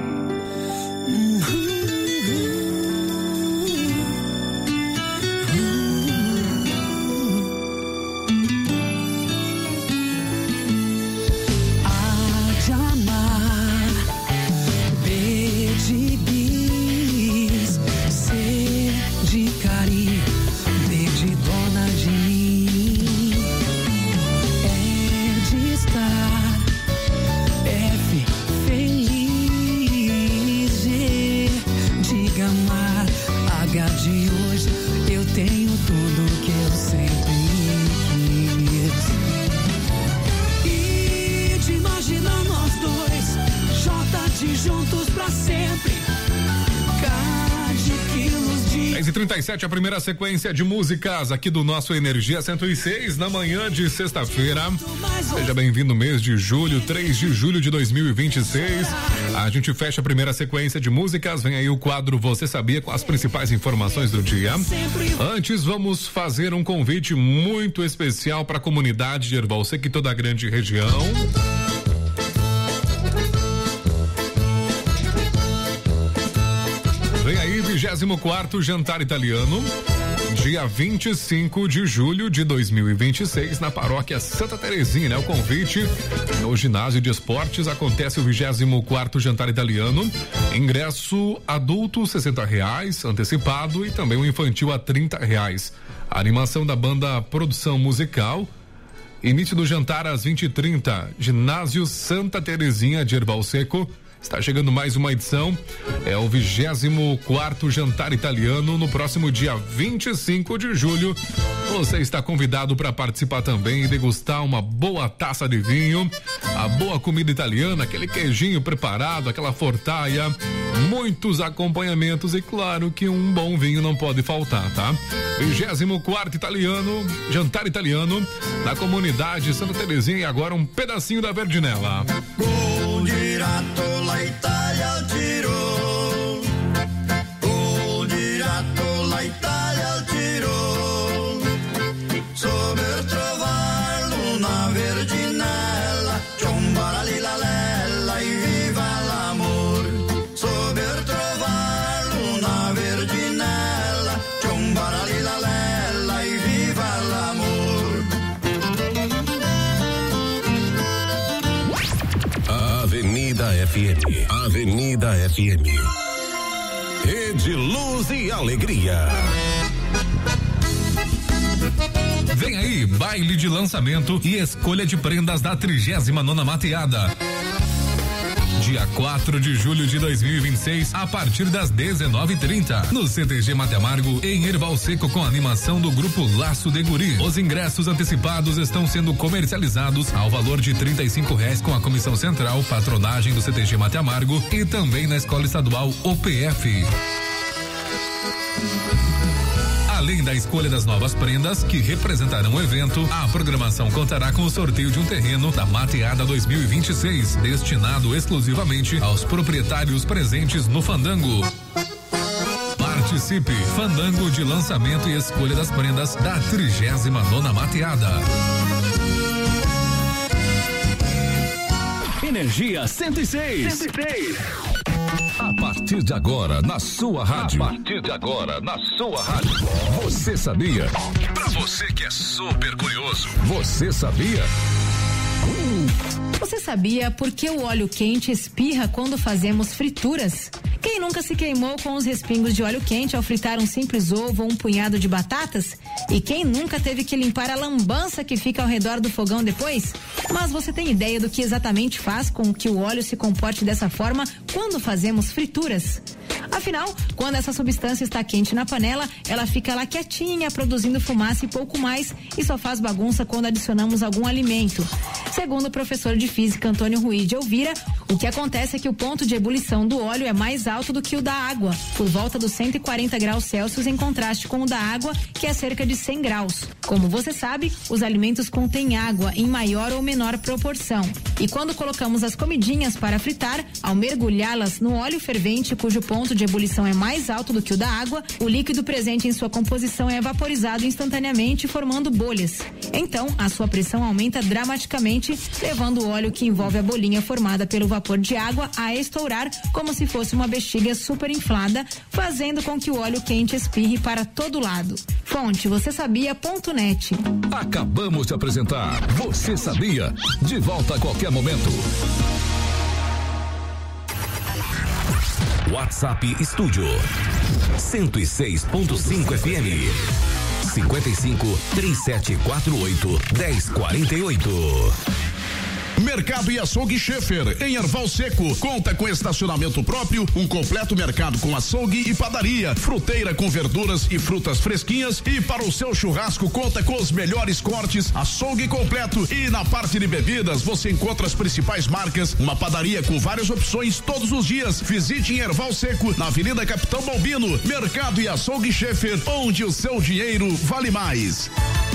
trinta e sete, a primeira sequência de músicas aqui do nosso Energia cento e seis, na manhã de sexta-feira. Seja bem-vindo, mês de julho, três de julho de dois mil e vinte e seis. A gente fecha a primeira sequência de músicas. Vem aí o quadro Você Sabia, com as principais informações do dia. Antes, vamos fazer um convite muito especial para a comunidade de Erval Seco e toda a grande região. Vem aí, vigésimo quarto Jantar Italiano, dia vinte e cinco de julho de dois mil e vinte e seis, na paróquia Santa Terezinha, né? O convite no ginásio de esportes. Acontece o vigésimo quarto Jantar Italiano. Ingresso adulto sessenta reais, antecipado, e também o infantil a trinta reais. A animação da banda Produção Musical. Início do jantar às vinte e trinta, ginásio Santa Terezinha de Erval Seco. Está chegando mais uma edição, é o vigésimo quarto Jantar Italiano, no próximo dia vinte e cinco de julho. Você está convidado para participar também e degustar uma boa taça de vinho, a boa comida italiana, aquele queijinho preparado, aquela fortaia, muitos acompanhamentos e claro que um bom vinho não pode faltar, tá? vigésimo quarto Italiano, Jantar Italiano, na comunidade Santa Terezinha, e agora um pedacinho da Verdinella. Gol girato la Italia girò, gol girato la Italia girò, so per trovarlo una Verginella, ciomba la lella e viva l'amore, so per trovarlo una Verginella, ciomba la lella e viva l'amore. Avenida F M. Avenida F M. Rede Luz e Alegria. Vem aí, baile de lançamento e escolha de prendas da trigésima nona Mateada. Dia quatro de julho de dois mil e vinte e seis, a partir das dezenove e trinta, no C T G Mate Amargo, em Erval Seco, com a animação do grupo Laço de Guri. Os ingressos antecipados estão sendo comercializados ao valor de trinta e cinco reais com a Comissão Central, patronagem do C T G Mate Amargo e também na Escola Estadual O P F. Além da escolha das novas prendas que representarão o evento, a programação contará com o sorteio de um terreno da Mateada dois mil e vinte e seis, destinado exclusivamente aos proprietários presentes no Fandango. Participe! Fandango de lançamento e escolha das prendas da trigésima nona Mateada. Energia cento e seis. cento e seis. A partir de agora, na sua rádio. A partir de agora, na sua rádio. Você sabia? Pra você que é super curioso, você sabia? Você sabia por que o óleo quente espirra quando fazemos frituras? Quem nunca se queimou com os respingos de óleo quente ao fritar um simples ovo ou um punhado de batatas? E quem nunca teve que limpar a lambança que fica ao redor do fogão depois? Mas você tem ideia do que exatamente faz com que o óleo se comporte dessa forma quando fazemos frituras? Afinal, quando essa substância está quente na panela, ela fica lá quietinha, produzindo fumaça e pouco mais, e só faz bagunça quando adicionamos algum alimento. Segundo o professor de física Antônio Rui de Elvira, o que acontece é que o ponto de ebulição do óleo é mais alto do que o da água, por volta dos cento e quarenta graus Celsius, em contraste com o da água, que é cerca de cem graus. Como você sabe, os alimentos contêm água em maior ou menor proporção. E quando colocamos as comidinhas para fritar, ao mergulhá-las no óleo fervente, cujo ponto de ebulição é mais alto do que o da água, o líquido presente em sua composição é vaporizado instantaneamente, formando bolhas. Então, a sua pressão aumenta dramaticamente, levando o óleo que envolve a bolinha formada pelo vapor de água a estourar como se fosse uma bexiga superinflada, fazendo com que o óleo quente espirre para todo lado. Fonte você sabia ponto net. Acabamos de apresentar Você Sabia? De volta a qualquer momento. WhatsApp Estúdio cento e seis ponto cinco F M cinquenta e cinco, trinta e sete quarenta e oito, dez quarenta e oito. Mercado e Açougue Schaefer, em Erval Seco, conta com estacionamento próprio, um completo mercado com açougue e padaria, fruteira com verduras e frutas fresquinhas, e para o seu churrasco conta com os melhores cortes, açougue completo, e na parte de bebidas você encontra as principais marcas, uma padaria com várias opções todos os dias. Visite em Erval Seco, na Avenida Capitão Balbino. Mercado e Açougue Schaefer, onde o seu dinheiro vale mais.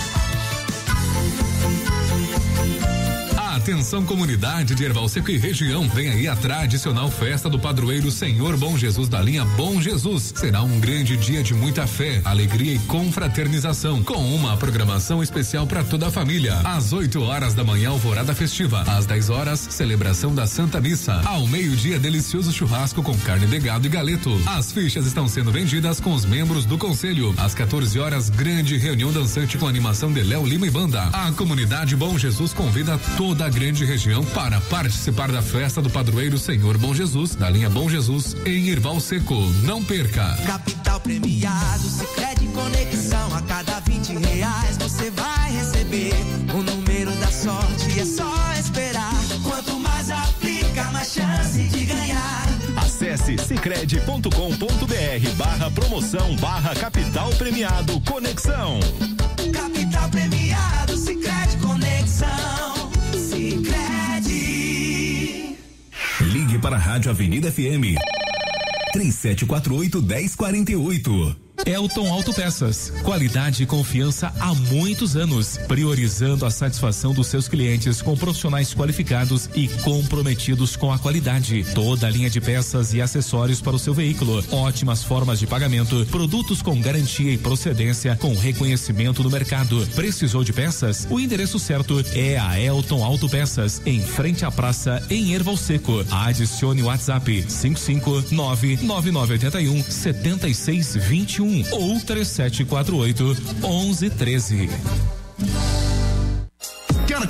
Atenção, comunidade de Erval Seco e região, vem aí a tradicional festa do padroeiro Senhor Bom Jesus da linha Bom Jesus. Será um grande dia de muita fé, alegria e confraternização, com uma programação especial para toda a família. Às oito horas da manhã, alvorada festiva. Às dez horas, celebração da Santa Missa. Ao meio-dia, delicioso churrasco com carne de gado e galeto. As fichas estão sendo vendidas com os membros do conselho. Às quatorze horas, grande reunião dançante com animação de Léo Lima e banda. A comunidade Bom Jesus convida toda a grande região para participar da festa do padroeiro Senhor Bom Jesus, da linha Bom Jesus, em Erval Seco. Não perca! Capital premiado, Sicredi Conexão. A cada vinte reais você vai receber o número da sorte. É só esperar. Quanto mais aplica, mais chance de ganhar. Acesse sicredi ponto com ponto br barra promoção barra capital premiado Conexão. Capital premiado, Sicredi Conexão. Ligue para a Rádio Avenida F M três sete quatro oito, dez quarenta e oito. Elton Autopeças, qualidade e confiança há muitos anos, priorizando a satisfação dos seus clientes com profissionais qualificados e comprometidos com a qualidade. Toda a linha de peças e acessórios para o seu veículo, ótimas formas de pagamento, produtos com garantia e procedência com reconhecimento no mercado. Precisou de peças? O endereço certo é a Elton Autopeças, em frente à praça em Erval Seco. Adicione o WhatsApp cinco cinco nove, nove nove oito um, sete seis dois um ou três sete quatro oito, onze treze. Quer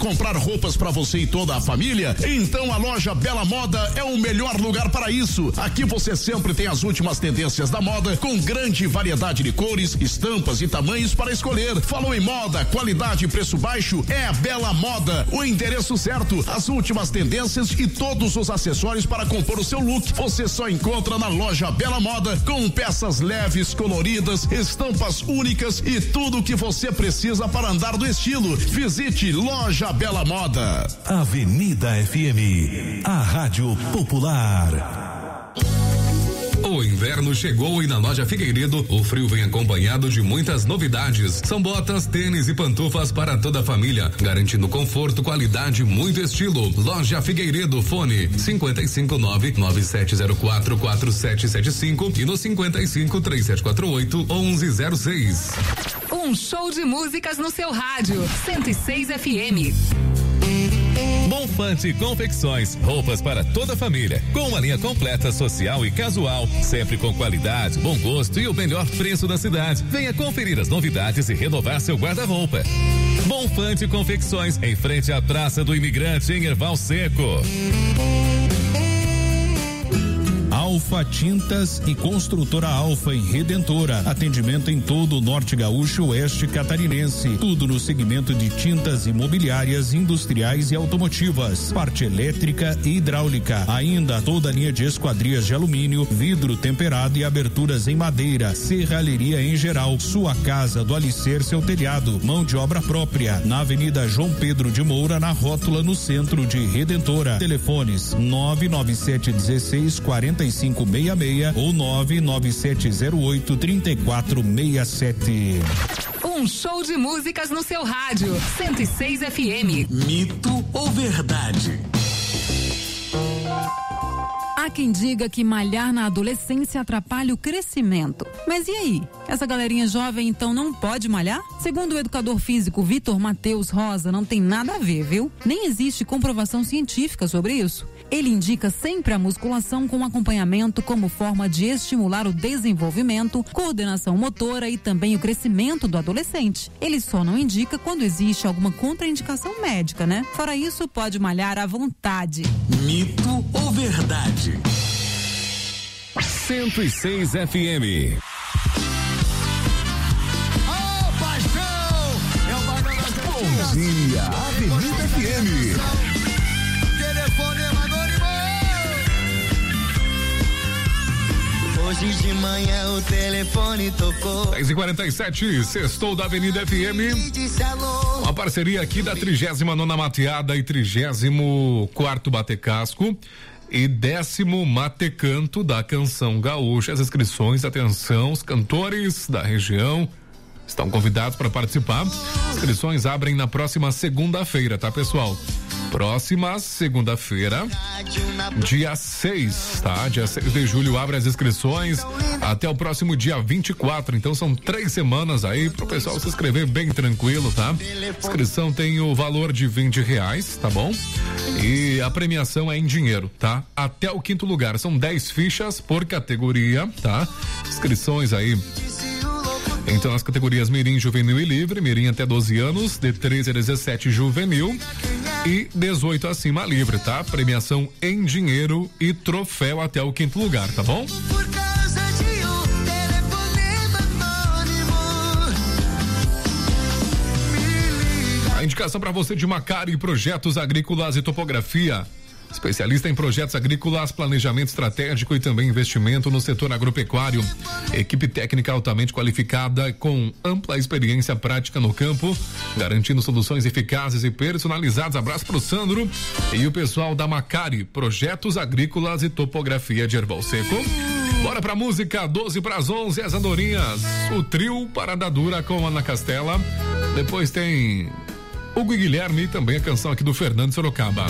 comprar roupas para você e toda a família? Então a loja Bela Moda é o melhor lugar para isso. Aqui você sempre tem as últimas tendências da moda, com grande variedade de cores, estampas e tamanhos para escolher. Falou em moda, qualidade e preço baixo? É a Bela Moda. O endereço certo, as últimas tendências e todos os acessórios para compor o seu look. Você só encontra na loja Bela Moda, com peças leves, coloridas, estampas únicas e tudo o que você precisa para andar do estilo. Visite Loja Bela Moda. Avenida F M, a Rádio Popular. O inverno chegou e na loja Figueiredo o frio vem acompanhado de muitas novidades. São botas, tênis e pantufas para toda a família, garantindo conforto, qualidade, muito estilo. Loja Figueiredo, fone cinquenta e cinco nove nove sete zero quatro quatro sete sete cinco e no cinquenta e cinco três sete quatro oito onze zero seis. Um show de músicas no seu rádio. cento e seis F M. Bonfante Confecções, roupas para toda a família, com uma linha completa social e casual, sempre com qualidade, bom gosto e o melhor preço da cidade. Venha conferir as novidades e renovar seu guarda-roupa. Bonfante Confecções, em frente à Praça do Imigrante, em Erval Seco. Alfa Tintas e Construtora Alfa em Redentora. Atendimento em todo o Norte Gaúcho, Oeste Catarinense. Tudo no segmento de tintas imobiliárias, industriais e automotivas. Parte elétrica e hidráulica. Ainda toda a linha de esquadrias de alumínio, vidro temperado e aberturas em madeira. Serralheria em geral. Sua casa do alicerce ao telhado. Mão de obra própria. Na Avenida João Pedro de Moura, na Rótula, no centro de Redentora. Telefones nove nove sete um seis quatro cinco seis seis ou nove nove sete zero oito três quatro seis sete. Um show de músicas no seu rádio. cento e seis F M. Mito ou verdade? Há quem diga que malhar na adolescência atrapalha o crescimento. Mas e aí? Essa galerinha jovem então não pode malhar? Segundo o educador físico Vitor Matheus Rosa, não tem nada a ver, viu? Nem existe comprovação científica sobre isso. Ele indica sempre a musculação com acompanhamento como forma de estimular o desenvolvimento, coordenação motora e também o crescimento do adolescente. Ele só não indica quando existe alguma contraindicação médica, né? Fora isso, pode malhar à vontade. Mito ou verdade? cento e seis F M. Oh, paixão! É o bagulho da Bom dia, Avenida F M. Telefone Hoje de manhã o telefone tocou. dez e quarenta e sete, sextou da Avenida F M. Uma parceria aqui da trigésima nona Mateada e trigésimo quarto Batecasco e décimo Matecanto da Canção Gaúcha. As inscrições, atenção, os cantores da região estão convidados para participar. As inscrições abrem na próxima segunda-feira, tá, pessoal? Próxima segunda-feira, dia seis, tá? Dia seis de julho abre as inscrições até o próximo dia vinte e quatro. Então são três semanas aí pro pessoal se inscrever bem tranquilo, tá? Inscrição tem o valor de vinte reais, tá bom? E a premiação é em dinheiro, tá? Até o quinto lugar. São dez fichas por categoria, tá? Inscrições aí. Então, as categorias Mirim, Juvenil e Livre, Mirim até doze anos, de treze a dezessete Juvenil e dezoito acima Livre, tá? Premiação em dinheiro e troféu até o quinto lugar, tá bom? Por causa de um telefonema anônimo. A indicação para você de Macari, projetos agrícolas e topografia. Especialista em projetos agrícolas, planejamento estratégico e também investimento no setor agropecuário. Equipe técnica altamente qualificada com ampla experiência prática no campo, garantindo soluções eficazes e personalizadas. Abraço pro Sandro e o pessoal da Macari, projetos agrícolas e topografia de Erval Seco. Bora pra música, doze para as onze, as andorinhas. O trio Parada Dura com Ana Castela. Depois tem Hugo e Guilherme e também a canção aqui do Fernando Sorocaba.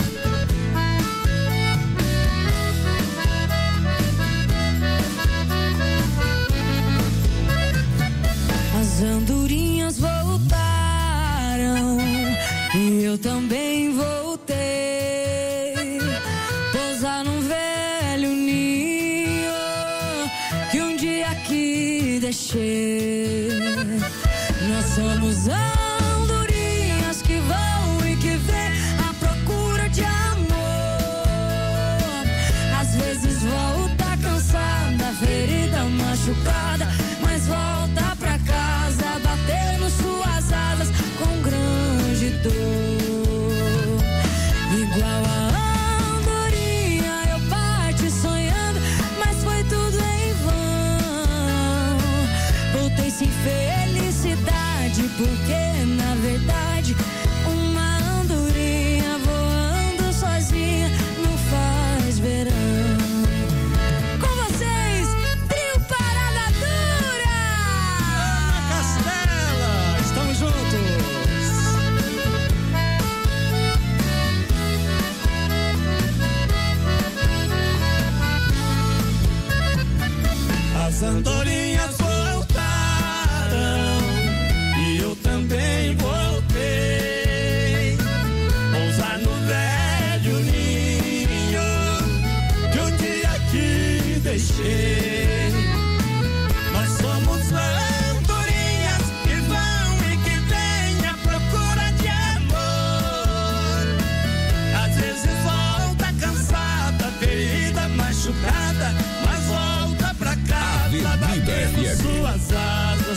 As andorinhas voltaram e eu também voltei. Pousar num velho ninho que um dia aqui deixei. Nós somos andorinhas que vão e que vêm.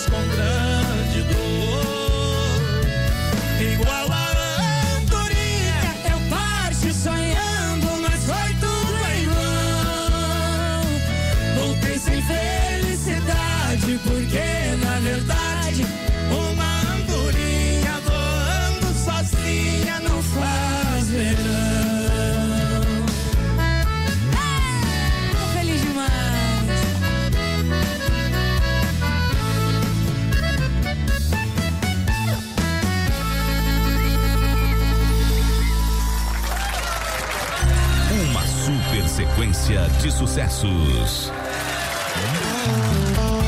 com grande dor. Igual a andorinha, eu parti sonhando, mas foi tudo em vão. Voltei sem felicidade, porque na verdade uma andorinha voando sozinha não faz verão. Tô feliz demais. Uma super sequência de sucessos.